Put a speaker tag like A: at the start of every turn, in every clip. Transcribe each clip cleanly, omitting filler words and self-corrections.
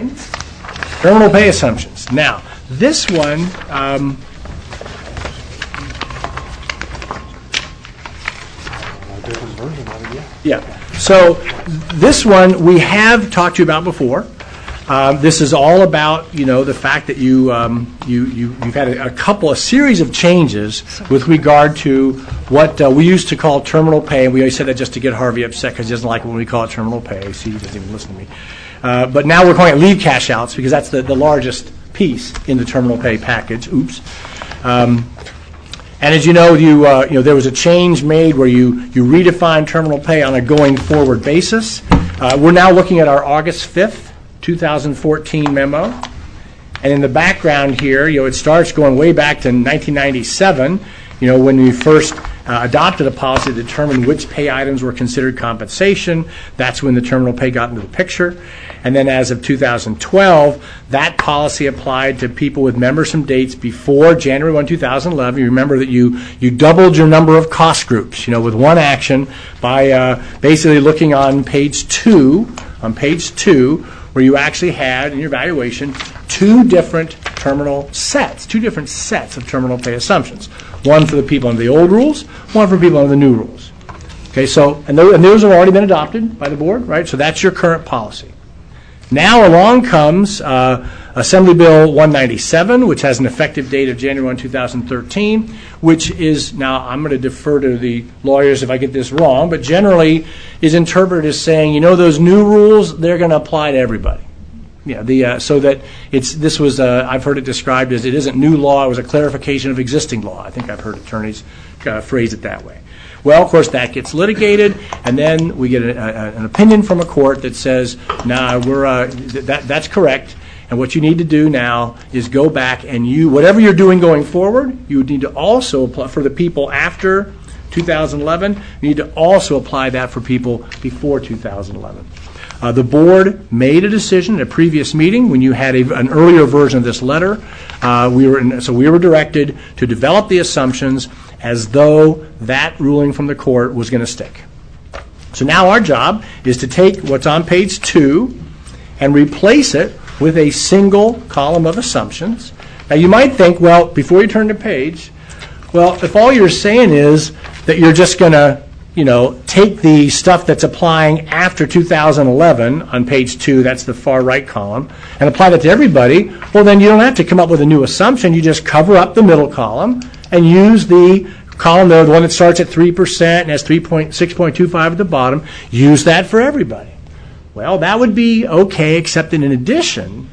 A: 9, terminal pay assumptions. Now, this one, yeah. So this one we have talked to you about before. This is all about, the fact that you've had a series of changes with regard to what we used to call terminal pay, and we always said that just to get Harvey upset because he doesn't like it when we call it terminal pay. See, he doesn't even listen to me. But now we're calling it leave cash outs because that's the largest piece in the terminal pay package. Oops. And as you know, there was a change made where you redefined terminal pay on a going forward basis. We're now looking at our August 5th, 2014 memo. And in the background here, it starts going way back to 1997, when we first adopted a policy to determine which pay items were considered compensation. That's when the terminal pay got into the picture. And then as of 2012, that policy applied to people with membership dates before January 1, 2011. You remember that you doubled your number of cost groups, with one action by basically looking on page 2, where you actually had in your evaluation two different sets of terminal pay assumptions. One for the people under the old rules, one for people under the new rules. Okay, so, and those have already been adopted by the board, right? So that's your current policy. Now along comes Assembly Bill 197, which has an effective date of January 1, 2013, which is, now I'm going to defer to the lawyers if I get this wrong, but generally is interpreted as saying, those new rules, they're going to apply to everybody. Yeah, so that I've heard it described as it isn't new law, it was a clarification of existing law. I think I've heard attorneys phrase it that way. Well, of course, that gets litigated, and then we get an opinion from a court that says, nah, that's correct, and what you need to do now is go back and whatever you're doing going forward, you would need to also apply for the people after 2011, you need to also apply that for people before 2011. The board made a decision at a previous meeting when you had an earlier version of this letter. We were directed to develop the assumptions as though that ruling from the court was going to stick. So now our job is to take what's on page 2 and replace it with a single column of assumptions. Now you might think, well, before you turn the page, well, if all you're saying is that you're just going to take the stuff that's applying after 2011 on page 2, that's the far right column, and apply that to everybody, well, then you don't have to come up with a new assumption. You just cover up the middle column and use the column there, the one that starts at 3% and has 6.25 at the bottom. Use that for everybody. Well, that would be okay, except that in addition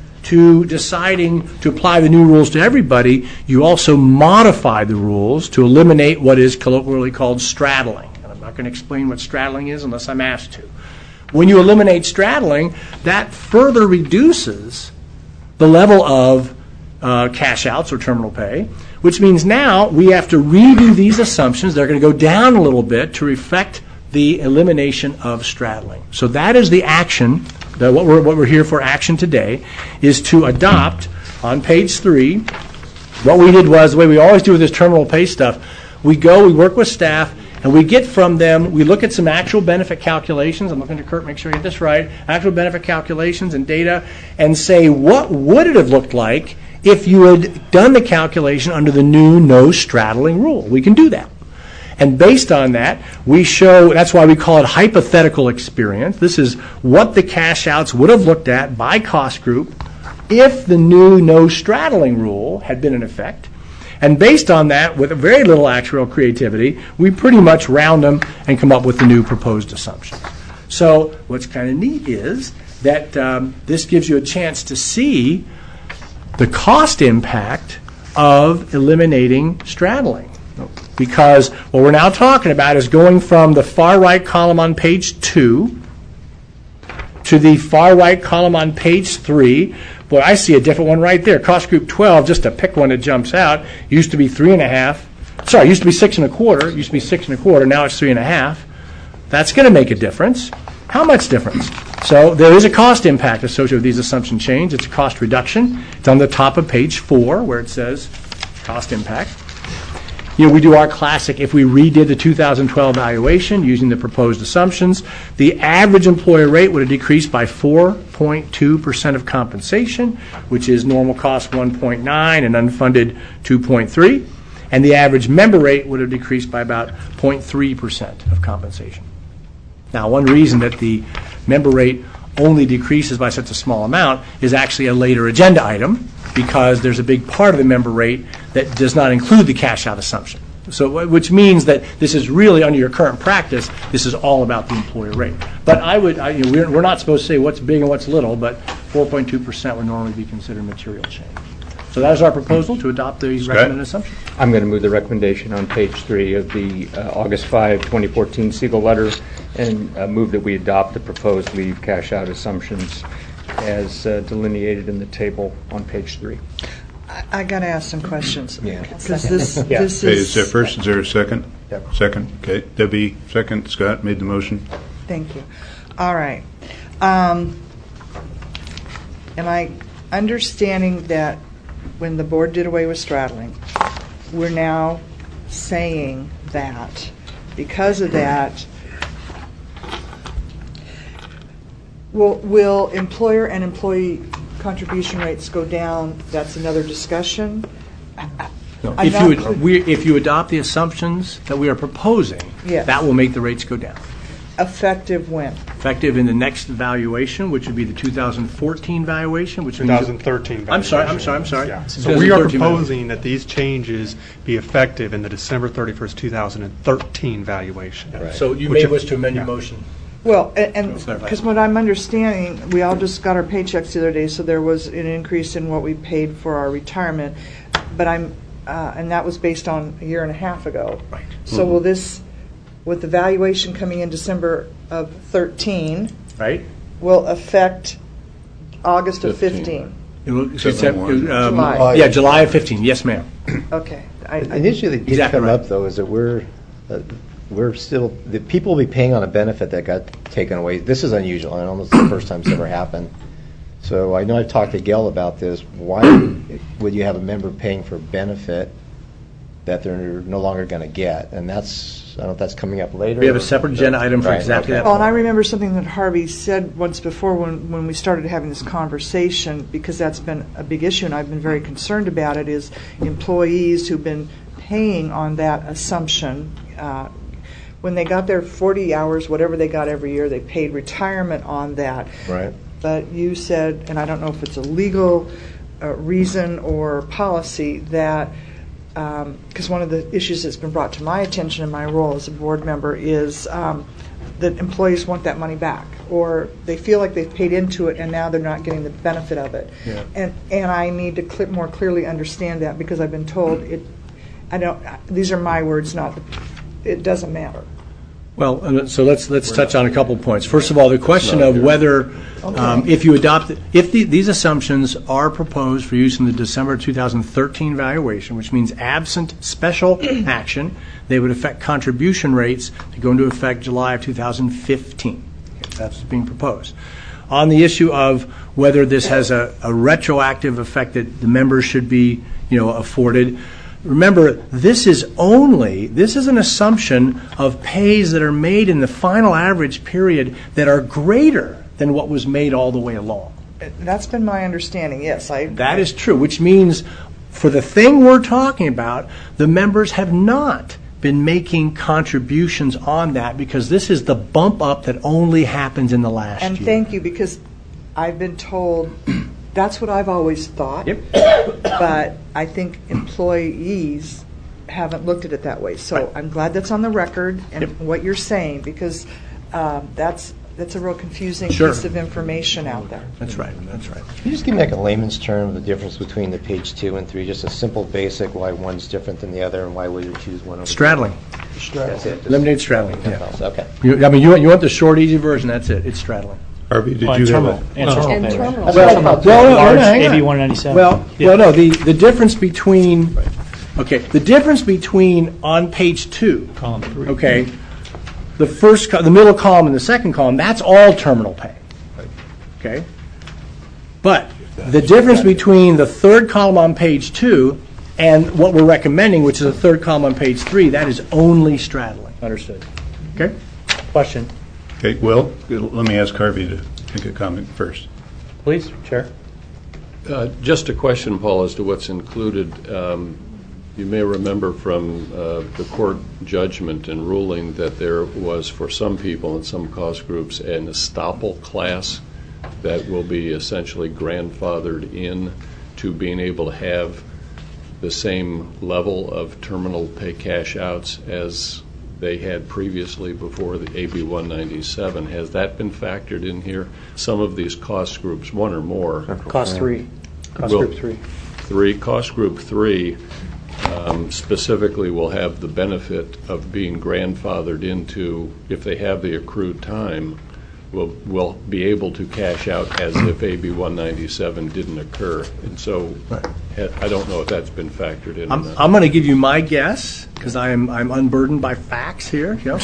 A: to deciding to apply the new rules to everybody, you also modify the rules to eliminate what is colloquially called straddling. And I'm not going to explain what straddling is unless I'm asked to. When you eliminate straddling, that further reduces the level of cash outs or terminal pay, which means now we have to redo these assumptions. They're going to go down a little bit to reflect the elimination of straddling. So that is the action. What we're here for action today is to adopt on page 3. What we did was, the way we always do with this terminal pay stuff, we work with staff, and we get from them, we look at some actual benefit calculations. I'm looking to Kurt, make sure I get this right. Actual benefit calculations and data, and say, what would it have looked like if you had done the calculation under the new no straddling rule? We can do that. And based on that, we show, that's why we call it hypothetical experience. This is what the cash outs would have looked at by cost group if the new no straddling rule had been in effect. And based on that, with very little actuarial creativity, we pretty much round them and come up with the new proposed assumption. So what's kind of neat is that this gives you a chance to see the cost impact of eliminating straddling. Because what we're now talking about is going from the far right column on page 2 to the far right column on page 3. Boy, I see a different one right there. Cost group 12, just to pick one that jumps out, used to be 3.5. Sorry, used to be 6.25. Used to be 6.25. Now it's 3.5. That's going to make a difference. How much difference? So there is a cost impact associated with these assumption change. It's a cost reduction. It's on the top of page 4 where it says cost impact. We do our classic, if we redid the 2012 evaluation using the proposed assumptions, the average employer rate would have decreased by 4 6.2% of compensation, which is normal cost 1.9 and unfunded 2.3, and the average member rate would have decreased by about 0.3% of compensation. Now, one reason that the member rate only decreases by such a small amount is actually a later agenda item, because there's a big part of the member rate that does not include the cash out assumption. So, which means that this is really, under your current practice, this is all about the employer rate. But we're not supposed to say what's big and what's little, but 4.2% would normally be considered material change. So that is our proposal to adopt the recommended assumption.
B: I'm going to move the recommendation on page 3 of the August 5, 2014 Siegel letter, and move that we adopt the proposed leave cash out assumptions as delineated in the table on page 3.
C: I got to ask some questions.
D: Yeah.
C: Because this
E: Okay, is there first, is there a second?
D: Yep.
E: Second, okay. Debbie, second. Scott made the motion.
C: Thank you. All right. Am I understanding that when the board did away with straddling, we're now saying that because of that, will employer and employee contribution rates go down? That's another discussion.
A: No. If you adopt the assumptions that we are proposing,
C: Yes.
A: that will make the rates go down.
C: Effective when?
A: Effective in the next valuation, which would be the 2014 valuation, which means
F: 2013
A: I'm sorry.
F: Yeah. So we are
A: 2013
F: proposing that these changes be effective in the December 31st, 2013 valuation.
A: So you
F: Which-
A: may wish to amend your motion.
C: Well, and
A: Clarify.
C: because what I'm understanding, we all just got our paychecks the other day, so there was an increase in what we paid for our retirement, but and that was based on a year and a half ago.
A: Right.
C: So will this, with the valuation coming in December of 13,
A: Right?
C: will affect August of 15? July.
A: Yeah, July of 15. Yes, ma'am.
C: Okay.
D: Initially, it did
A: Exactly
D: come
A: right.
D: up, though, is that we're still, the people will be paying on a benefit that got taken away. This is unusual. I don't know if it's the first time it's ever happened. So I know I've talked to Gail about this. Why would you have a member paying for benefit that they're no longer going to get? And that's, I don't know if that's coming up later.
A: We have a separate agenda item for
D: Right,
A: exactly
D: okay.
A: that.
C: Well, and I remember something that Harvey said once before when we started having this conversation, because that's been a big issue, and I've been very concerned about it, is employees who've been paying on that assumption. When they got their 40 hours, whatever they got every year, they paid retirement on that.
D: Right.
C: But you said, and I don't know if it's a legal reason or policy, that because one of the issues that's been brought to my attention in my role as a board member is that employees want that money back, or they feel like they've paid into it and now they're not getting the benefit of it.
A: Yeah.
C: And I need to more clearly understand that, because I've been told these are my words, not it doesn't matter.
A: Well, so let's touch on a couple points. First of all, the question of whether, if you adopt, these assumptions are proposed for use in the December 2013 valuation, which means absent special action, they would affect contribution rates to go into effect July of 2015. That's what's being proposed. On the issue of whether this has a retroactive effect that the members should be, afforded. Remember, this is an assumption of pays that are made in the final average period that are greater than what was made all the way along.
C: That's been my understanding, yes.
A: That is true, which means for the thing we're talking about, the members have not been making contributions on that, because this is the bump up that only happens in the last year.
C: And thank you, because I've been told that's what I've always thought.
A: Yep.
C: But I think employees haven't looked at it that way. So I'm glad that's on the record and what you're saying, because that's a real confusing piece of information out there.
A: That's right.
D: Can you just give me like a layman's term the difference between the page 2 and 3, just a simple basic why one's different than the other and why would you choose one over
A: Straddling.
D: That's it.
A: Eliminate straddling. Yeah.
D: Okay.
A: You want the short, easy version, that's it. It's straddling.
E: Harvey, did you have a...
G: Internal.
A: AB
G: 197.
A: Well, no, the difference between, the difference between on page 2,
G: Column 3.
A: okay, the middle column and the second column, that's all terminal pay. Okay? But the difference between the third column on page 2 and what we're recommending, which is the third column on page 3, that is only straddling.
G: Understood.
A: Okay?
G: Question.
E: Okay, well, let me ask Harvey to make a comment first.
B: Please, Chair.
G: Just a question, Paul, as to what's included. You may remember from the court judgment and ruling that there was, for some people and some cost groups, an estoppel class that will be essentially grandfathered in to being able to have the same level of terminal pay cash outs as they had previously before the AB 197. Has that been factored in here? Some of these cost groups, one or more.
B: Cost three. Cost group three.
G: Cost group 3 specifically will have the benefit of being grandfathered into, if they have the accrued time, will be able to cash out as if AB 197 didn't occur. And so I don't know if that's been factored in.
A: I'm going to give you my guess, because I'm unburdened by facts here. You know?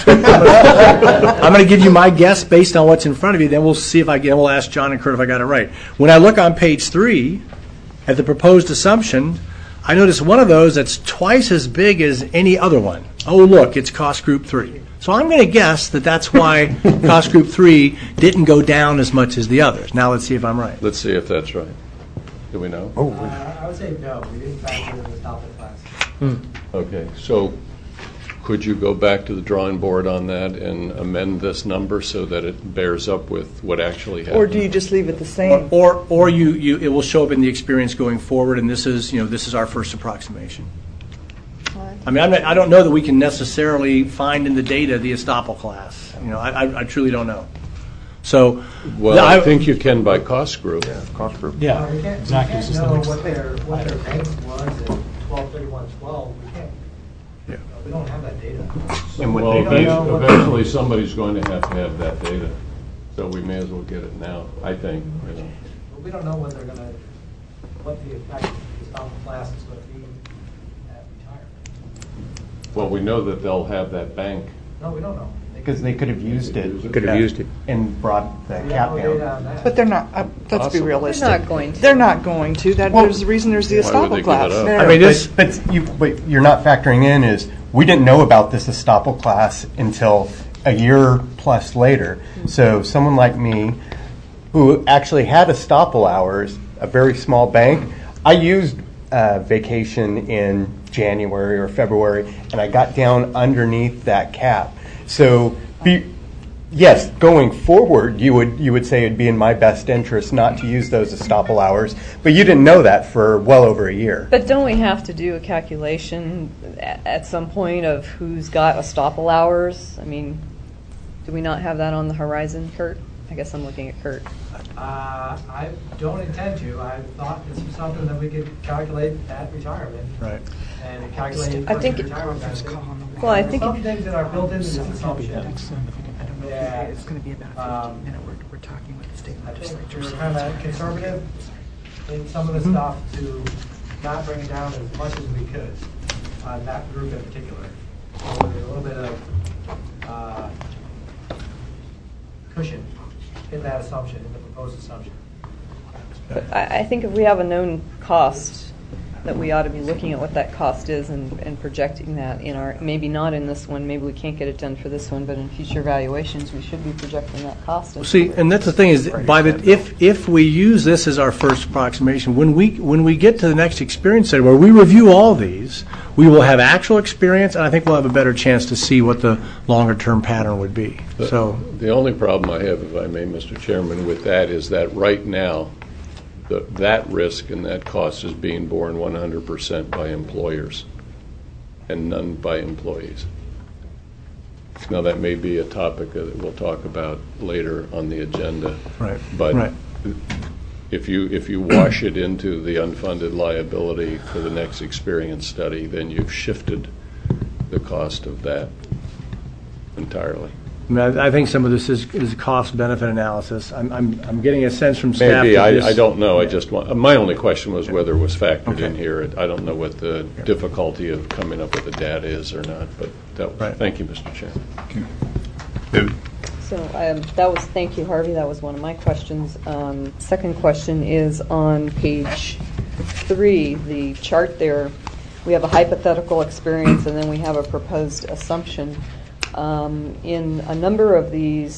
A: I'm going to give you my guess based on what's in front of you. Then we'll see if we'll ask John and Kurt if I got it right. When I look on page 3 at the proposed assumption, I notice one of those that's twice as big as any other one. Oh, look, it's cost group 3. So I'm going to guess that that's why cost group 3 didn't go down as much as the others. Now let's see if I'm right.
G: Let's see if that's right. Do we know?
H: I would say no. We didn't factor in the estoppel class.
G: Okay, so could you go back to the drawing board on that and amend this number so that it bears up with what actually happened?
C: Or do you just leave it the same?
A: Or it will show up in the experience going forward, and this is our first approximation. I mean, I don't know that we can necessarily find in the data the estoppel class. I truly don't know. So,
G: I think you can by cost group.
D: Cost group.
A: Yeah,
H: We can't know what their bank was at 12/31/12. We can't.
A: Yeah.
H: We don't have that data.
G: Well, eventually somebody's going to have that data, so we may as well get it now, I think.
H: But we don't know what the effect of the estoppel class is going to be at retirement.
G: Well, we know that they'll have that bank.
H: No, we don't know.
I: Because they could have used it.
B: Could have used it.
I: And brought the
H: We
I: cap
H: have no data
I: down.
H: on that.
C: But they're not, let's be
G: Possible.
C: realistic.
J: They're not going to.
C: They're not going to. There's the reason there's the
G: Why would they
C: estoppel
G: give
C: class.
G: it up?
C: There.
A: I mean,
I: But you're not factoring in is, we didn't know about this estoppel class until a year plus later. So someone like me, who actually had estoppel hours, a very small bank, I used vacation in January or February, and I got down underneath that cap. So, yes, going forward, you would say it'd be in my best interest not to use those estoppel hours, but you didn't know that for well over a year.
J: But don't we have to do a calculation at some point of who's got estoppel hours? I mean, do we not have that on the horizon, Kurt? I guess I'm looking at Kurt.
H: I don't intend to. I thought this was something that we could calculate at retirement.
A: right.
H: And calculate
J: I think
H: retirement benefit.
J: Well, I think
H: Some things that are built into this assumption.
C: I don't know
H: Yeah,
C: if it's going to be about 15 minutes. We're talking with the state
H: I think
C: legislature.
H: we're kind of conservative in some of the stuff to not bring it down as much as we could on that group in particular. So there's a little bit of cushion in that assumption, in the proposed assumption.
J: I think if we have a known cost, that we ought to be looking at what that cost is and projecting that in our, maybe not in this one, maybe we can't get it done for this one, but in future evaluations, we should be projecting that cost.
A: See, and that's the thing is, if we use this as our first approximation, when we get to the next experience study where we review all these, we will have actual experience, and I think we'll have a better chance to see what the longer term pattern would be. So
G: The only problem I have, if I may, Mr. Chairman, with that is that right now, that risk and that cost is being borne 100% by employers and none by employees. Now, that may be a topic that we'll talk about later on the agenda.
A: Right.
G: But
A: Right.
G: if you wash it into the unfunded liability for the next experience study, then you've shifted the cost of that entirely.
A: I mean, I think some of this is cost-benefit analysis. I'm getting a sense from staff.
G: Maybe,
A: that this-
G: I don't know. I just want, my only question was whether it was factored in here. I don't know what the difficulty of coming up with the data is or not, but
A: Right.
G: thank you, Mr. Chairman.
E: David?
J: So thank you, Harvey. That was one of my questions. Second question is on page 3, the chart there. We have a hypothetical experience, and then we have a proposed assumption. In a number of these,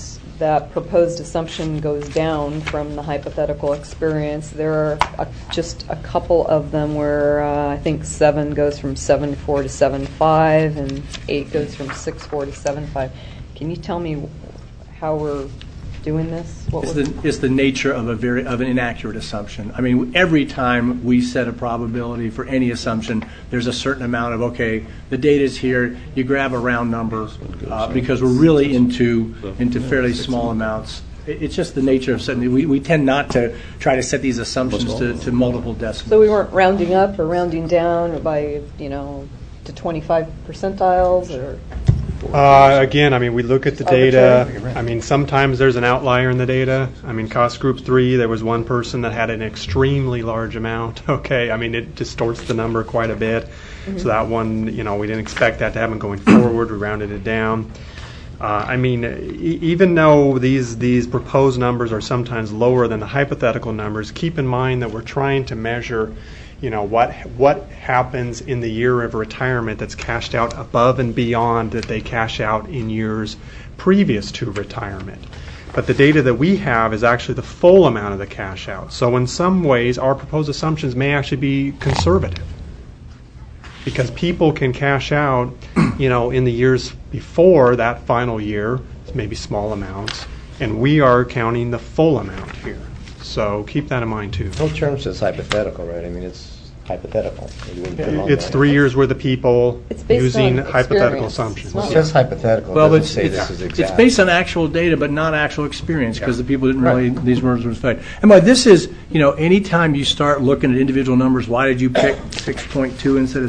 J: that proposed assumption goes down from the hypothetical experience. There are just a couple of them where I think 7 goes from 7.4 to 7.5 and 8 goes from 6.4 to 7.5. Can you tell me how we're doing this?
A: It's the nature of an inaccurate assumption. I mean, every time we set a probability for any assumption, there's a certain amount of, okay, the data's here, you grab a round number, because we're really into fairly small amounts. It's just the nature of setting. We tend not to try to set these assumptions to multiple decimals.
J: So we weren't rounding up or rounding down by, to 25 percentiles or...
F: Again, I mean, we look at the data. I mean, sometimes there's an outlier in the data. I mean, cost group 3, there was one person that had an extremely large amount. Okay, I mean, it distorts the number quite a bit. Mm-hmm. So that one, we didn't expect that to happen going forward. We rounded it down. I mean, even though these proposed numbers are sometimes lower than the hypothetical numbers, keep in mind that we're trying to measure what happens in the year of retirement that's cashed out above and beyond that they cash out in years previous to retirement. But the data that we have is actually the full amount of the cash out. So in some ways, our proposed assumptions may actually be conservative because people can cash out, in the years before that final year, maybe small amounts, and we are counting the full amount here. So keep that in mind too.
D: No term says hypothetical, right? I mean, it's hypothetical.
F: It's 3 years worth of people
J: it's based
F: using
J: on
F: hypothetical
J: experience.
F: assumptions.
D: It says hypothetical.
A: Well,
D: it
A: it's
D: doesn't say this is exact.
A: It's based on actual data, but not actual experience, because the people didn't really, these words were affected. And by this is, anytime you start looking at individual numbers, why did you pick 6.2 instead of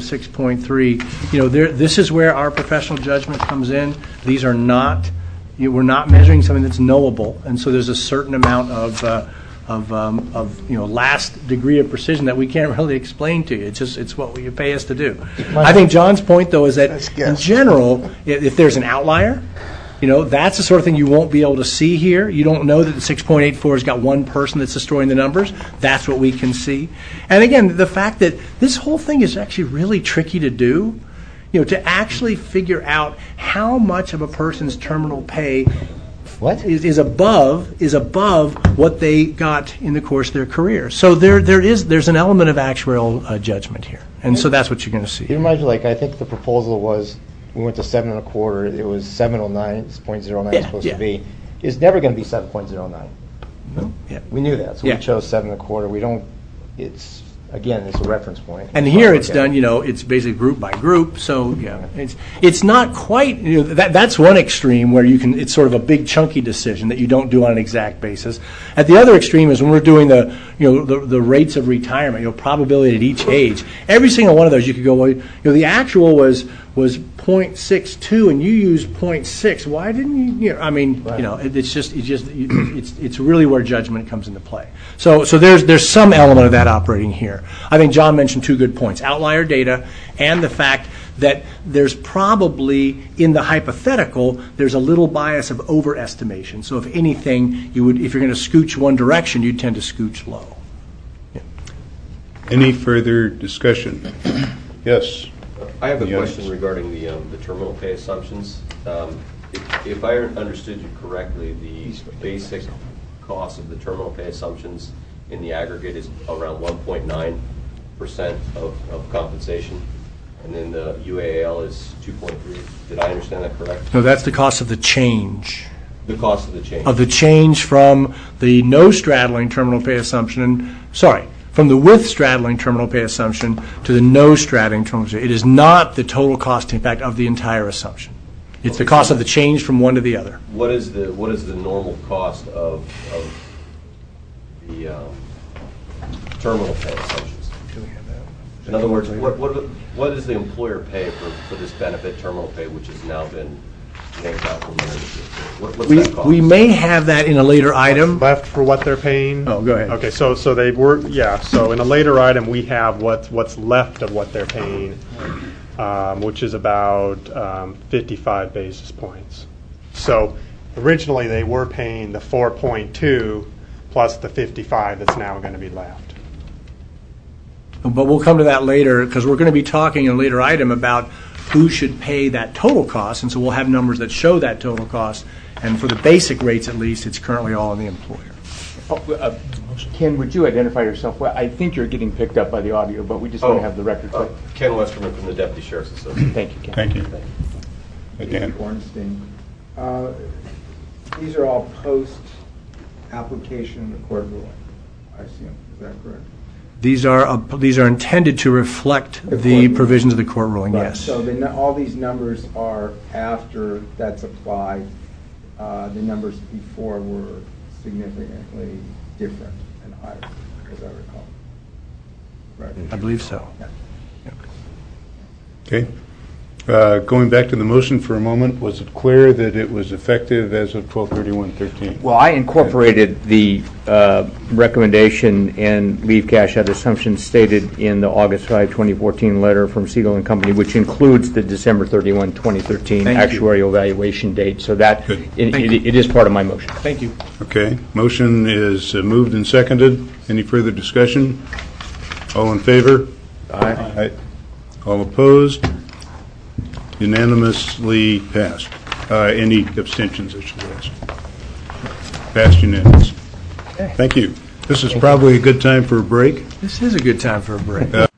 A: 6.3? This is where our professional judgment comes in. These are not, we're not measuring something that's knowable, and so there's a certain amount of last degree of precision that we can't really explain to you. It's what you pay us to do. I think John's point, though, is that in general, if there's an outlier, that's the sort of thing you won't be able to see here. You don't know that the 6.84 has got one person that's destroying the numbers. That's what we can see. And again, the fact that this whole thing is actually really tricky to do, to actually figure out how much of a person's terminal pay is above what they got in the course of their career. So there's an element of actuarial judgment here, and so that's what you're going to see.
D: You remind me, I think the proposal was we went to 7.25. It was 7.09. It's 0.09 is supposed to be. It's never going to be 7.09.
A: No? Yeah.
D: We knew that, so we chose 7.25. We don't. It's a reference point.
A: And here it's done, it's basically group by group. So it's not quite, that's one extreme where it's sort of a big chunky decision that you don't do on an exact basis. At the other extreme is when we're doing the rates of retirement, probability at each age. Every single one of those you could go, the actual was 0.62 and you used 0.6. Why didn't you? It's really where judgment comes into play. So there's some element of that operating here. I think John mentioned 2 good points: outlier data and the fact that there's probably in the hypothetical there's a little bias of overestimation. So if anything, if you're going to scooch one direction, you'd tend to scooch low. Yeah.
E: Any further discussion? Yes.
K: I have a question regarding the terminal pay assumptions. If I understood you correctly, the basic cost of the terminal pay assumptions in the aggregate is around 1.9% of compensation, and then the UAL is 2.3. Did I understand that correct?
A: No, that's the cost of the change.
K: The cost of the change.
A: Of the change from the no straddling terminal pay assumption, from the with straddling terminal pay assumption to the no straddling terminal pay. It is not the total cost impact of the entire assumption. It's the cost of the change from one to the other.
K: What is the normal cost of the terminal pay assumptions? In other words, what does the employer pay for this benefit terminal pay, which has now been named out from what's that cost?
A: We may have that in a later item.
F: Left for what they're paying.
A: Oh, go ahead.
F: Okay, so they were So in a later item, we have what's left of what they're paying, which is about 55 basis points. So originally they were paying the 4.2 plus the 55 that's now going to be left.
A: But we'll come to that later because we're going to be talking in a later item about who should pay that total cost, and so we'll have numbers that show that total cost And for the basic rates, at least, it's currently all on the employer.
B: Ken, would you identify yourself? Well, I think you're getting picked up by the audio, but we just want to have the record.
K: Ken Westerman from the Deputy Sheriff's Association.
B: Thank you, Ken.
E: Thank you. Again.
L: Ornstein. These are all post-application of the court ruling, I assume. Is that correct?
A: These are intended to reflect the provisions of the court ruling,
L: Right.
A: yes.
L: So all these numbers are after that's applied. The numbers before were significantly different and higher, as I recall. Right.
A: I believe so.
E: Okay. Going back to the motion for a moment, was it clear that it was effective as of 12/31/13?
B: Well, I incorporated the recommendation and leave cash out assumptions stated in the August 5, 2014 letter from Siegel and Company, which includes the December 31, 2013 actuarial valuation date. So that it is part of my motion.
A: Thank you.
E: Okay. Motion is moved and seconded. Any further discussion? All in favor? Aye. All opposed? Unanimously passed. Any abstentions, I should ask. Passed unanimous. Thank you. This is probably a good time for a break.
A: This is a good time for a break.